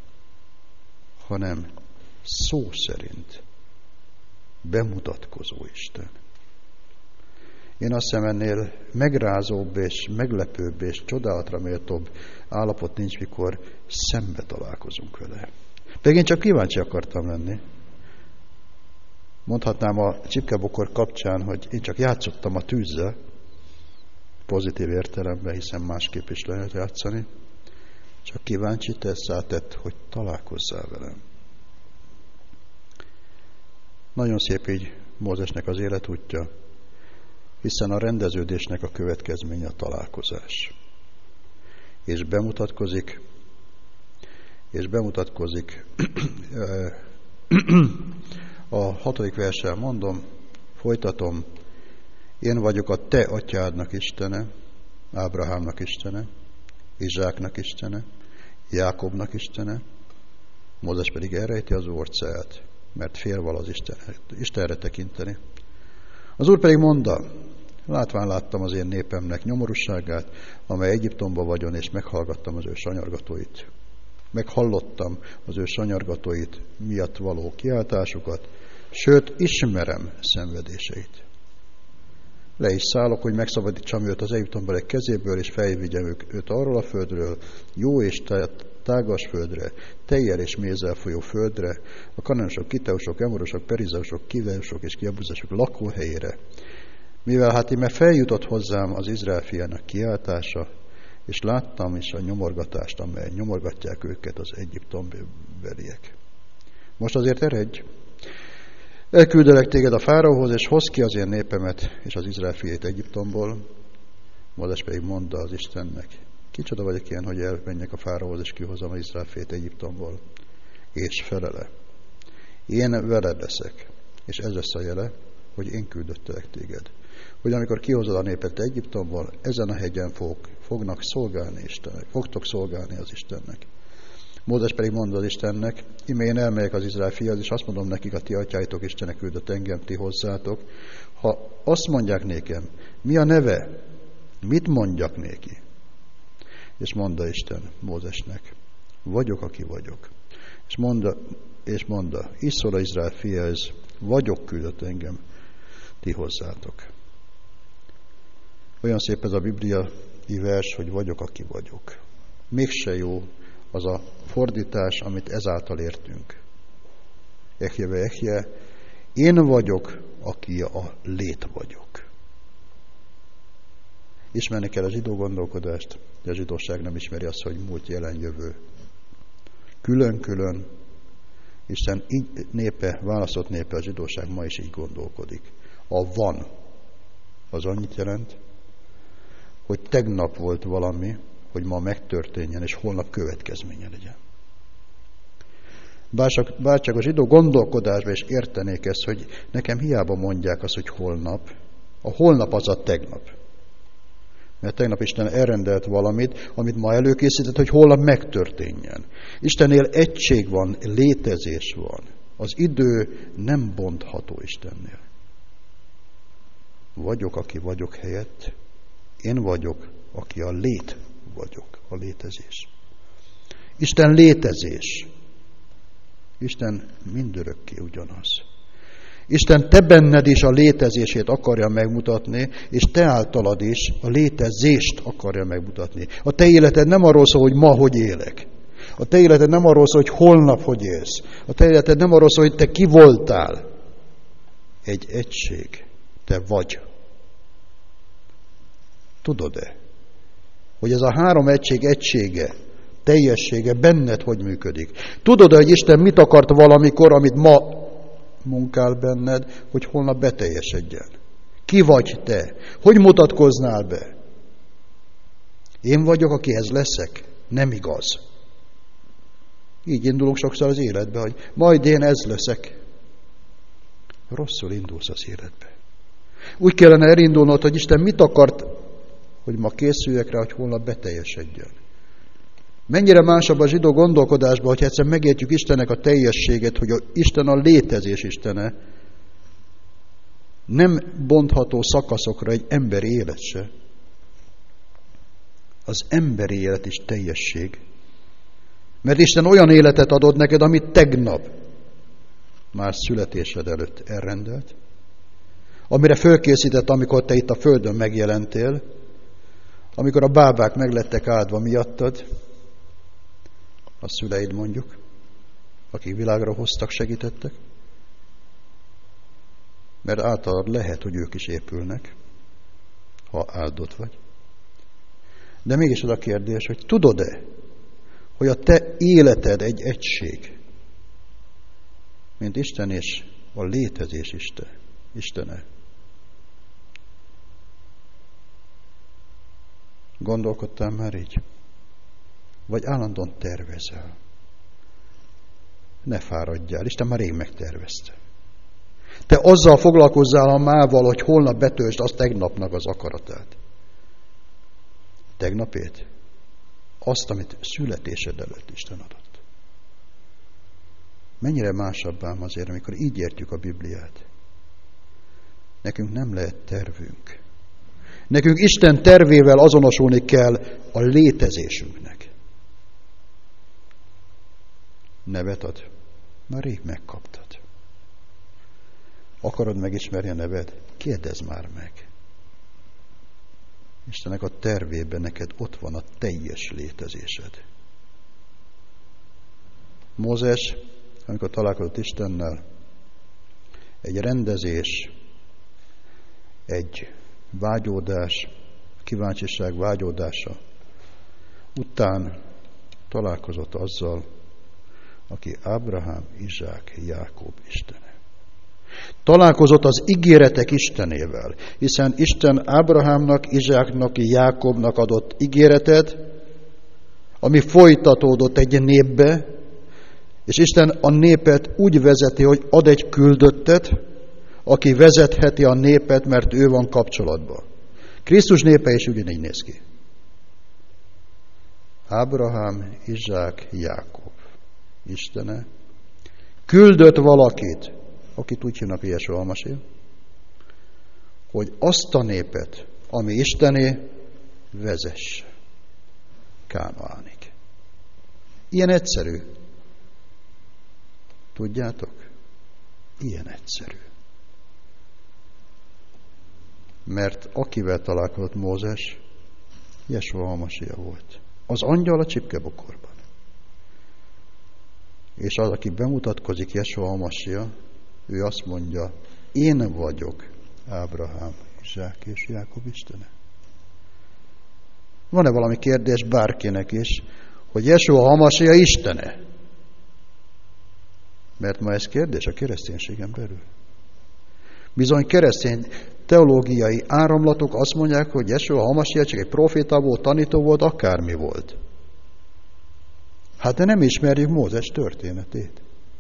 hanem szó szerint bemutatkozó Isten. Én azt hiszem, ennél megrázóbb és meglepőbb és csodálatra méltóbb állapot nincs, mikor szembe találkozunk vele. Pedig én csak kíváncsi akartam lenni. Mondhatnám a csipkebokor kapcsán, hogy én csak játszottam a tűzzel, pozitív értelemben, hiszen másképp is lehet játszani. Csak kíváncsi tesz tett, hogy találkozzál velem. Nagyon szép így Mózesnek az életútja, hiszen a rendeződésnek a következménye a találkozás. És bemutatkozik, és bemutatkozik, a hatodik verssel mondom, folytatom, én vagyok a te atyádnak Istene, Ábrahámnak Istene, Izsáknak Istene, Jákobnak Istene, Mózes pedig elrejti az orcáját, mert fél val az Isten, Istenre tekinteni. Az Úr pedig mondta, látván láttam az én népemnek nyomorúságát, amely Egyiptomban vagyon, és meghallgattam az ő sanyargatóit. Meghallottam az ő sanyargatóit miatt való kiáltásukat, sőt, ismerem szenvedéseit. Le is szállok, hogy megszabadítsam őt az egyiptombeli kezéből, és felvigyem őt arról a földről, jó és tágas földre, tejjel és mézzel folyó földre, a kananosok, kiteusok, emorosok, perizeusok, kiveusok és kiabuzások lakóhelyére. Mivel hát íme feljutott hozzám az Izrael fiának kiáltása, és láttam is a nyomorgatást, amely nyomorgatják őket az egyiptombeliek. Most azért eredj, elküldelek téged a fáraóhoz, és hozz ki az én népemet és az Izrael fiét Egyiptomból. Mózes pedig mondta az Istennek, kicsoda vagyok ilyen, hogy elmenjek a fáraóhoz, és kihozom az Izrael fiét Egyiptomból. És felele, én veled leszek, és ez lesz a jele, hogy én küldöttelek téged. Hogy amikor kihozod a népet Egyiptomból, ezen a hegyen fog, fognak szolgálni Istennek, fogtok szolgálni az Istennek. Mózes pedig mondta az Istennek, íme én elmegyek az Izrael fiához, és azt mondom nekik, a ti atyáitok Istenek küldött engem, ti hozzátok. Ha azt mondják nékem, mi a neve? Mit mondjak néki? És mondta Isten Mózesnek, vagyok, aki vagyok. És mondta, és mondta, így szól az Izrael fiához, vagyok küldött engem, ti hozzátok. Olyan szép ez a bibliai vers, hogy vagyok, aki vagyok. Mégse jó az a fordítás, amit ezáltal értünk. Ehjeve ehje, én vagyok, aki a lét vagyok. Ismerni kell a zsidó gondolkodást, de a zsidóság nem ismeri azt, hogy múlt, jelen, jövő. Külön-külön, Isten így népe, választott népe, a zsidóság ma is így gondolkodik. A van, az annyit jelent, hogy tegnap volt valami, hogy ma megtörténjen, és holnap következménye legyen. Bárcsak, bárcsak a zsidó gondolkodásba is értenék ezt, hogy nekem hiába mondják azt, hogy holnap. A holnap az a tegnap. Mert tegnap Isten elrendelt valamit, amit ma előkészített, hogy holnap megtörténjen. Istennél egység van, létezés van. Az idő nem bontható Istennél. Vagyok, aki vagyok helyett. Én vagyok, aki a lét vagyok, a létezés. Isten létezés. Isten mindörökké ugyanaz. Isten te benned is a létezését akarja megmutatni, és te általad is a létezést akarja megmutatni. A te életed nem arról szól, hogy ma hogy élek. A te életed nem arról szól, hogy holnap hogy élsz. A te életed nem arról szól, hogy te ki voltál. Egy egység. Te vagy. Tudod-e, hogy ez a három egység egysége, teljessége benned hogy működik? Tudod-e, hogy Isten mit akart valamikor, amit ma munkál benned, hogy holnap beteljesedjen? Ki vagy te? Hogy mutatkoznál be? Én vagyok, akihez leszek? Nem igaz. Így indulunk sokszor az életbe, hogy majd én ez leszek. Rosszul indulsz az életbe. Úgy kellene elindulnod, hogy Isten mit akart, hogy ma készüljek rá, hogy holnap beteljesedjen. Mennyire másabb a zsidó gondolkodásban, hogy egyszer megértjük Istennek a teljességet, hogy a Isten a létezés Istene, nem bontható szakaszokra egy emberi élet se. Az emberi élet is teljesség. Mert Isten olyan életet adott neked, amit tegnap már születésed előtt elrendelt, amire fölkészített, amikor te itt a földön megjelentél, amikor a bábák meglettek áldva miattad, a szüleid mondjuk, akik világra hoztak, segítettek, mert általad lehet, hogy ők is épülnek, ha áldott vagy. De mégis az a kérdés, hogy tudod-e, hogy a te életed egy egység, mint Isten és a létezés Isten, Istene. Gondolkodtál már így? Vagy állandóan tervezel? Ne fáradjál, Isten már rég megtervezte. Te azzal foglalkozzál a mával, hogy holnap betöltsd azt tegnapnak az akaratát. Tegnapét? Azt, amit születésed előtt Isten adott. Mennyire másabb ám azért, amikor így értjük a Bibliát. Nekünk nem lehet tervünk. Nekünk Isten tervével azonosulni kell a létezésünknek. Nevet ad? Már rég megkaptad. Akarod megismerni a neved? Kérdezz már meg. Istennek a tervében neked ott van a teljes létezésed. Mózes, amikor találkozott Istennel, egy rendezés, egy vágyódás, kíváncsiság vágyódása után találkozott azzal, aki Ábrahám, Izsák, Jákob Istene. Találkozott az ígéretek Istenével, hiszen Isten Ábrahámnak, Izsáknak, Jákobnak adott ígéretet, ami folytatódott egy népbe, és Isten a népet úgy vezeti, hogy ad egy küldöttet, aki vezetheti a népet, mert ő van kapcsolatban. Krisztus népe is ugyanígy néz ki. Ábrahám, Izsák, Jákob Istene küldött valakit, akit úgy hívnak, hogy Jesua Hamasiach, hogy azt a népet, ami Istené, vezesse Kánaánig. Ilyen egyszerű. Tudjátok? Ilyen egyszerű. Mert akivel találkozott Mózes, Jesua Hamasiach volt. Az angyal a csipkebokorban. És az, aki bemutatkozik, Jesua Hamasiach, ő azt mondja, én vagyok Ábrahám, Izsák és Jákob Istene. Van-e valami kérdés bárkinek is, hogy Jesua Hamasiach Istene? Mert ma ez kérdés a kereszténységen belül. Bizony keresztény teológiai áramlatok azt mondják, hogy Jesua Hamasiach csak egy proféta volt, tanító volt, akármi volt. Hát de nem ismerjük Mózes történetét.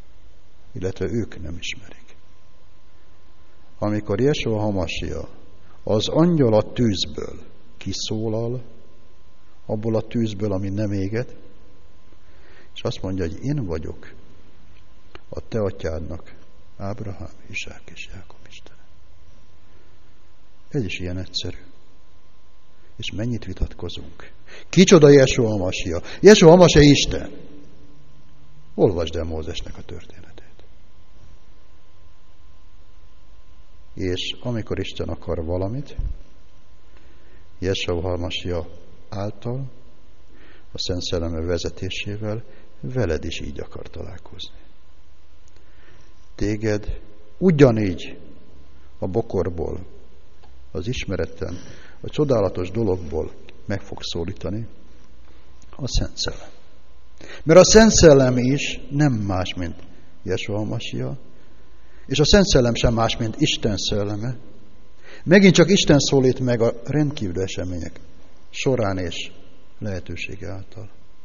illetve ők nem ismerik. Amikor Jesua Hamasia, az angyal a tűzből kiszólal, abból a tűzből, ami nem éget, és azt mondja, hogy én vagyok a te atyádnak, Ábrahám, Izsák és Jákob Istene. Ez is ilyen egyszerű. És mennyit vitatkozunk. Kicsoda Jesua Hamasia? Jesua Hamasia Isten. Olvasd el Mózesnek a történetét. És amikor Isten akar valamit, Jesua Hamasia által, a Szent Szellem vezetésével veled is így akar találkozni. Téged ugyanígy a bokorból, az ismeretten, a csodálatos dologból meg fog szólítani a Szent Szellem. Mert a Szent Szellem is nem más, mint Jesua Hamasia, és a Szent Szellem sem más, mint Isten szelleme. Megint csak Isten szólít meg a rendkívüli események során és lehetősége által.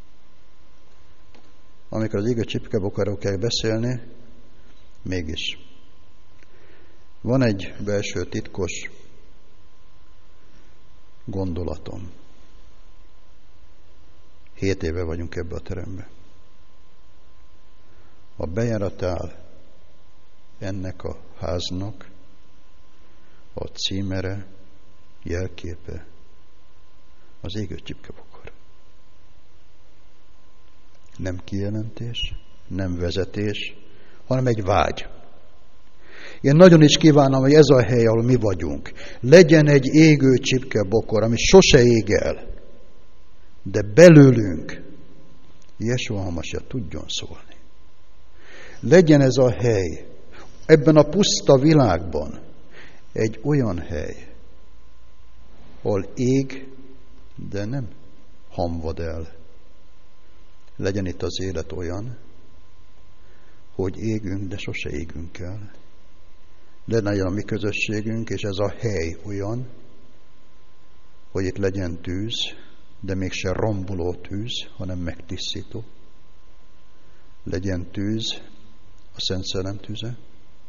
Amikor az égő csipkebokárról kell beszélni, mégis van egy belső titkos gondolatom. Hét éve vagyunk ebbe a terembe. A bejáratál ennek a háznak a címere, jelképe az égő csipkebokor. Nem kijelentés, nem vezetés, hanem egy vágy. Én nagyon is kívánom, hogy ez a hely, ahol mi vagyunk, legyen egy égő csipkebokor, ami sose ég el, de belőlünk Jesua Hamasia tudjon szólni. Legyen ez a hely, ebben a puszta világban egy olyan hely, ahol ég, de nem hamvad el. Legyen itt az élet olyan, hogy égünk, de sose égünk el. Legyen a mi közösségünk, és ez a hely olyan, hogy itt legyen tűz, de mégse romboló tűz, hanem megtisztító. Legyen tűz, a Szent Szellem tűze,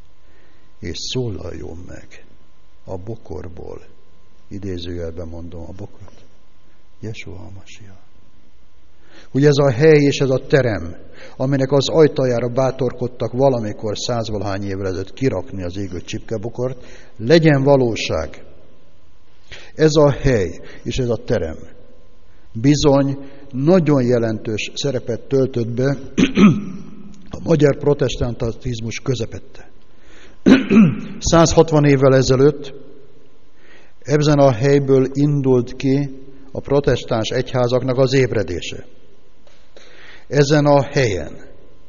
és szólaljon meg a bokorból, idézőjelben mondom a bokrot, Jesua Hamasia. Hogy ez a hely és ez a terem, aminek az ajtajára bátorkodtak valamikor százvalahány évvel ezelőtt kirakni az égő csipkebokort, legyen valóság. Ez a hely és ez a terem bizony nagyon jelentős szerepet töltött be a magyar protestantizmus közepette. száz hatvan évvel ezelőtt ebben a helyből indult ki a protestáns egyházaknak az ébredése. Ezen a helyen,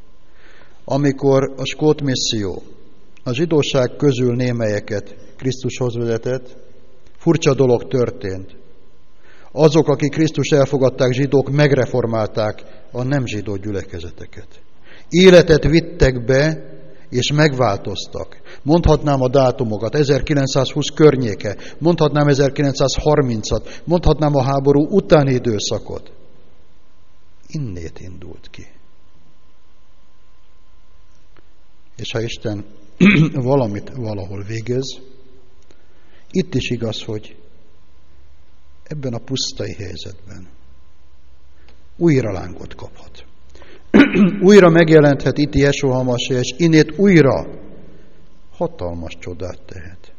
amikor a skót misszió a zsidóság közül némelyeket Krisztushoz vezetett, furcsa dolog történt. Azok, akik Krisztus elfogadták, zsidók, megreformálták a nem zsidó gyülekezeteket. Életet vittek be, és megváltoztak. Mondhatnám a dátumokat, ezerkilencszázhúsz környéke, mondhatnám ezerkilencszázharmincat, mondhatnám a háború utáni időszakot. Innét indult ki. És ha Isten valamit valahol végez, itt is igaz, hogy ebben a pusztai helyzetben újra lángot kaphat. Újra megjelenthet itt Jesua Hamasia, és innét újra hatalmas csodát tehet.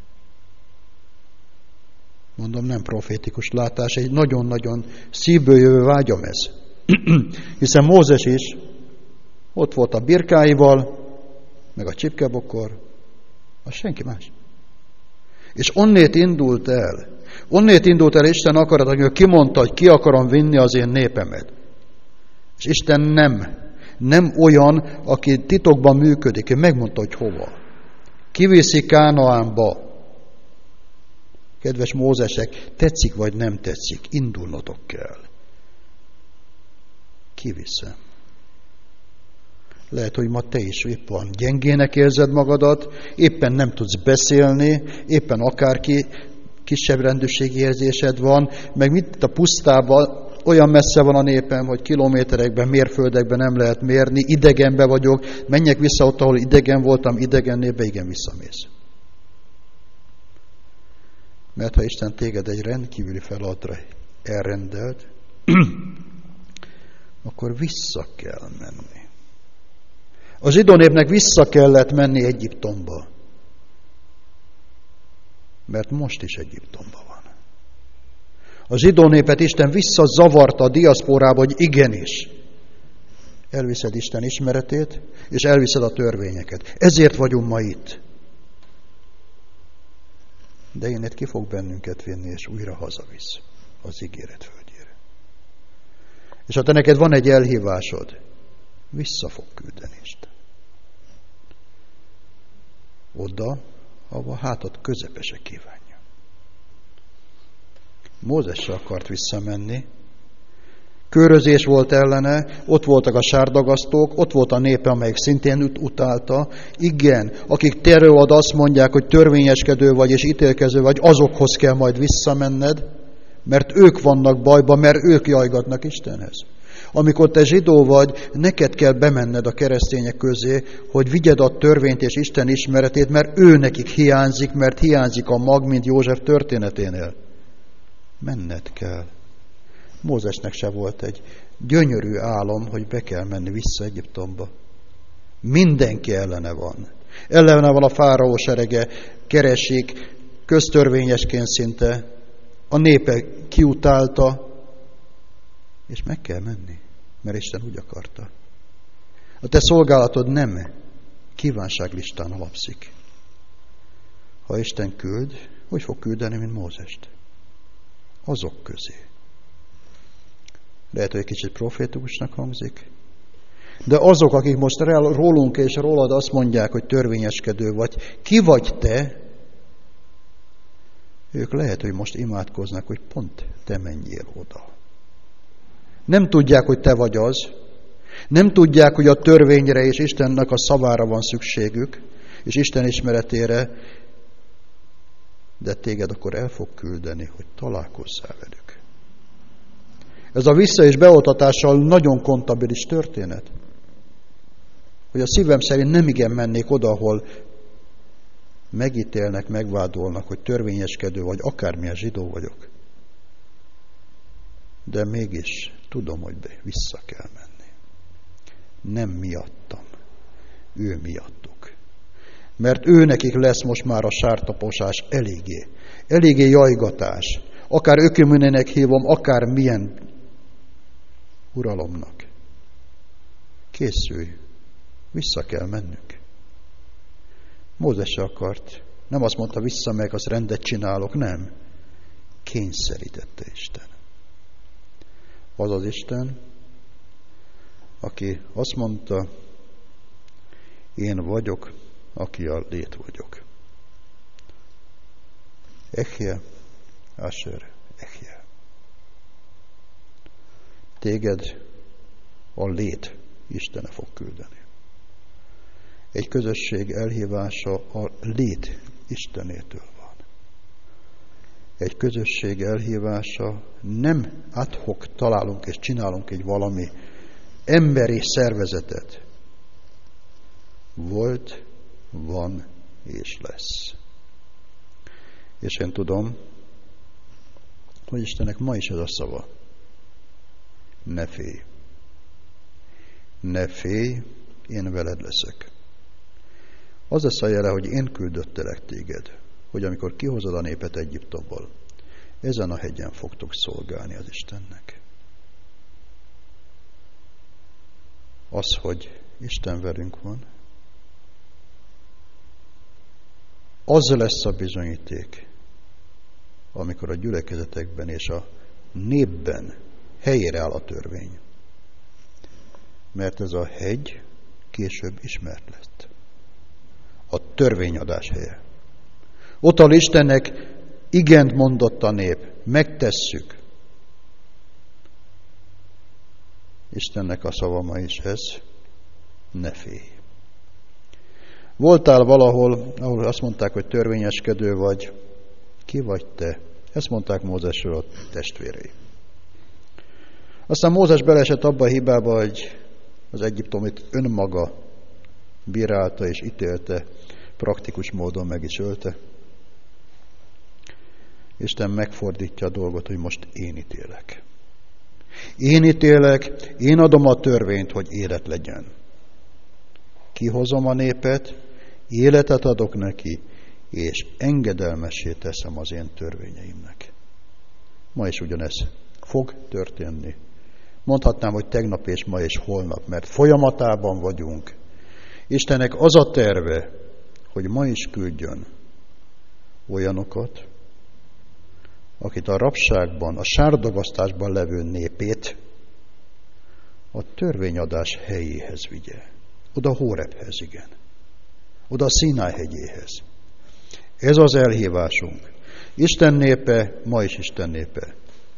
Mondom, nem profétikus látás, egy nagyon-nagyon szívből jövő vágyam ez. Hiszen Mózes is ott volt a birkáival, meg a csipkebokor, az senki más. És onnét indult el, onnét indult el Isten akarat, hogy kimondta, hogy ki akarom vinni az én népemet. És Isten nem, nem olyan, aki titokban működik, ő megmondta, hogy hova. Kiviszi Kánaánba. Kedves Mózesek, tetszik vagy nem tetszik, indulnotok kell. Kiviszem. Lehet, hogy ma te is éppen gyengének érzed magadat, éppen nem tudsz beszélni, éppen akárki kisebb rendőrségi érzésed van, meg mit a pusztában olyan messze van a népem, hogy kilométerekben, mérföldekben nem lehet mérni, idegenbe vagyok, menjek vissza ott, ahol idegen voltam, idegen népbe, igen, visszamész. Mert ha Isten téged egy rendkívüli feladatra elrendelt, akkor vissza kell menni. A zsidó népnek vissza kellett menni Egyiptomba. Mert most is Egyiptomban van. A zsidó népet Isten visszazavarta a diaszporába, hogy igenis, elviszed Isten ismeretét, és elviszed a törvényeket. Ezért vagyunk ma itt. De én itt ki fog bennünket vinni, és újra hazavisz az ígéret földjére. És ha te neked van egy elhívásod, vissza fog küldeni Isten. Oda, ahol hátat közepese kívánja. Mózes se akart visszamenni. Körözés volt ellene, ott voltak a sárdagasztók, ott volt a népe, amelyik szintén ut- utálta. Igen, akik terőad azt mondják, hogy törvényeskedő vagy és ítélkező vagy, azokhoz kell majd visszamenned, mert ők vannak bajban, mert ők jajgatnak Istenhez. Amikor te zsidó vagy, neked kell bemenned a keresztények közé, hogy vigyed a törvényt és Isten ismeretét, mert ő nekik hiányzik, mert hiányzik a mag, mint József történeténél. Menned kell. Mózesnek se volt egy gyönyörű álom, hogy be kell menni vissza Egyiptomba. Mindenki ellene van. Ellene van a fáraó serege, keresik, köztörvényesként szinte. A népe kiutálta, és meg kell menni, mert Isten úgy akarta. A te szolgálatod nem kívánságlistán alapszik. Ha Isten küld, úgy fog küldeni, mint Mózest. Azok közé. Lehet, hogy egy kicsit profétikusnak hangzik, de azok, akik most rólunk és rólad azt mondják, hogy törvényeskedő vagy, ki vagy te, ők lehet, hogy most imádkoznak, hogy pont te menjél oda. Nem tudják, hogy te vagy az, nem tudják, hogy a törvényre és Istennek a szavára van szükségük, és Isten ismeretére, de téged akkor el fog küldeni, hogy találkozzál velük. Ez a vissza- és beoltatással nagyon kontabilis történet. Hogy a szívem szerint nem igen mennék oda, ahol megítélnek, megvádolnak, hogy törvényeskedő vagy, akármilyen zsidó vagyok. De mégis tudom, hogy be, vissza kell menni. Nem miattam, ő miattuk. Mert ő nekik lesz most már a sártaposás eléggé. Eléggé jajgatás. Akár ököműnének hívom, akár milyen uralomnak. Készülj, vissza kell mennünk. Mózes se akart. Nem azt mondta, visszamegyek, azt rendet csinálok, nem. Kényszerítette Isten. Az az Isten, aki azt mondta, én vagyok, aki a lét vagyok. Echje, Asher, Echje. Téged a lét Istene fog küldeni. Egy közösség elhívása a lét Istenétől van. Egy közösség elhívása nem ad hoc találunk és csinálunk egy valami emberi szervezetet. Volt, van és lesz. És én tudom, hogy Istennek ma is ez a szava. Ne félj. Ne félj, én veled leszek. Az lesz a jele, hogy én küldöttelek téged, hogy amikor kihozod a népet Egyiptomból, ezen a hegyen fogtok szolgálni az Istennek. Az, hogy Isten velünk van, az lesz a bizonyíték, amikor a gyülekezetekben és a népben helyére áll a törvény. Mert ez a hegy később ismert lett. A törvényadás helye. Ott, ahol Istennek igent mondott a nép, megtesszük. Istennek a szava ma is ez, ne félj. Voltál valahol, ahol azt mondták, hogy törvényeskedő vagy, ki vagy te? Ezt mondták Mózesről a testvérei. Aztán Mózes beleesett abba a hibába, hogy az egyiptomit önmaga bírálta és ítélte, praktikus módon meg is ölte. Isten megfordítja a dolgot, hogy most én ítélek. Én ítélek, én adom a törvényt, hogy élet legyen. Kihozom a népet, életet adok neki, és engedelmessé teszem az én törvényeimnek. Ma is ugyanez fog történni. Mondhatnám, hogy tegnap és ma és holnap, mert folyamatában vagyunk. Istennek az a terve, hogy ma is küldjön olyanokat, akit a rabságban, a sárdagasztásban levő népét a törvényadás helyéhez vigye. Oda Hórebhez, igen. Oda a Színáj hegyéhez. Ez az elhívásunk. Isten népe, ma is Isten népe.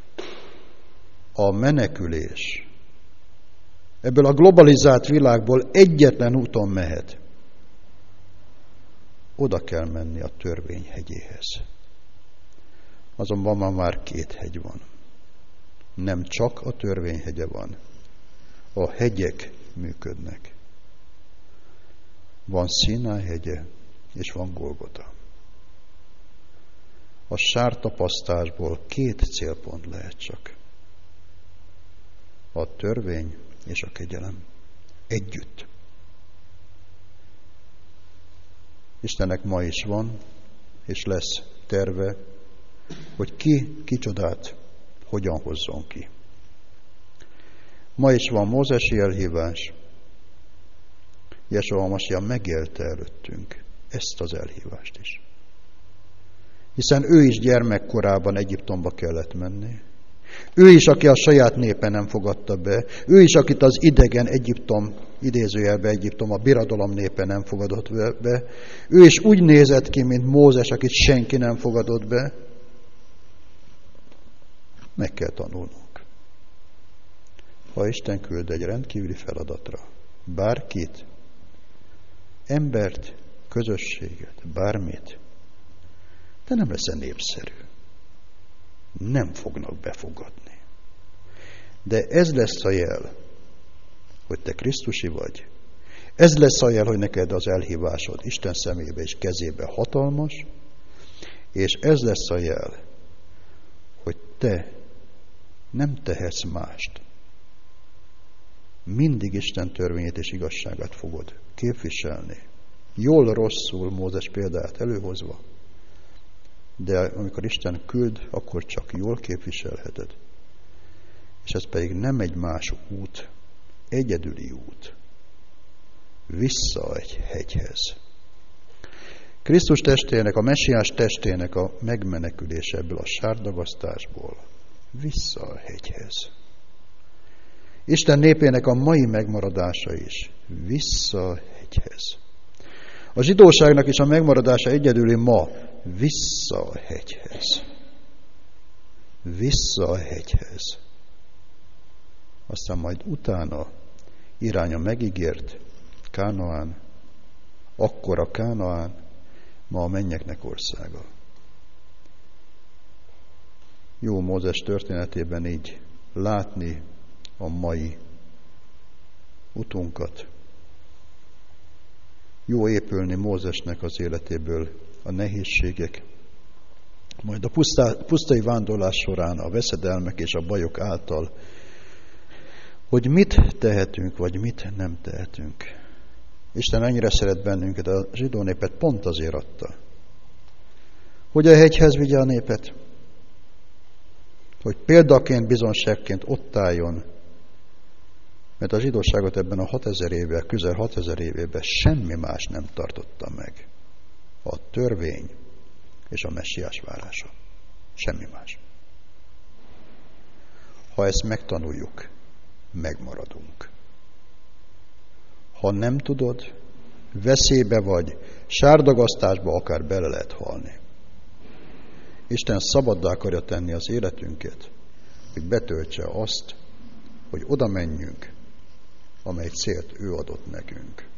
A menekülés ebből a globalizált világból egyetlen úton mehet. Oda kell menni a törvény hegyéhez. Azonban ma már két hegy van. Nem csak a törvényhegye van. A hegyek működnek. Van Színáj hegye, és van Golgota. A sártapasztásból két célpont lehet csak. A törvény és a kegyelem. Együtt. Istennek ma is van, és lesz terve, hogy ki kicsodát hogyan hozzon ki. Ma is van mózesi elhívás. Jesua Masiah megélte előttünk ezt az elhívást is. Hiszen ő is gyermekkorában Egyiptomba kellett menni. Ő is, aki a saját népe nem fogadta be. Ő is, akit az idegen Egyiptom, idézőjelbe Egyiptom, a birodalom népe nem fogadott be. Ő is úgy nézett ki, mint Mózes, akit senki nem fogadott be. Meg kell tanulnunk. Ha Isten küld egy rendkívüli feladatra, bárkit, embert, közösséget, bármit, de nem lesz népszerű. Nem fognak befogadni. De ez lesz a jel, hogy te Krisztusi vagy. Ez lesz a jel, hogy neked az elhívásod Isten szemébe és kezébe hatalmas, és ez lesz a jel, hogy te nem tehetsz mást. Mindig Isten törvényét és igazságát fogod képviselni. Jól, rosszul, Mózes példát előhozva. De amikor Isten küld, akkor csak jól képviselheted. És ez pedig nem egy más út, egyedüli út. Vissza egy hegyhez. Krisztus testének, a messiás testének a megmenekülése ebből a sárdagasztásból. Vissza a hegyhez. Isten népének a mai megmaradása is. Vissza a hegyhez. A zsidóságnak is a megmaradása egyedüli ma. Vissza a hegyhez. Vissza a hegyhez. Aztán majd utána irány a megígért Kánaán, akkor a Kánaán, ma a mennyeknek országa. Jó Mózes történetében így látni a mai utunkat. Jó épülni Mózesnek az életéből a nehézségek, majd a pusztá, pusztai vándorlás során a veszedelmek és a bajok által, hogy mit tehetünk, vagy mit nem tehetünk. Isten annyira szeret bennünket, a zsidó népet pont azért adta, hogy a hegyhez vigye a népet, hogy példaként, bizonságként ott álljon, mert a zsidóságot ebben a hatezer évvel, közel hatezer évében semmi más nem tartotta meg. A törvény és a messiás várása. Semmi más. Ha ezt megtanuljuk, megmaradunk. Ha nem tudod, veszélybe vagy, sárdagasztásba akár bele lehet halni. Isten szabaddá akarja tenni az életünket, hogy betöltse azt, hogy oda menjünk, amely célt ő adott nekünk.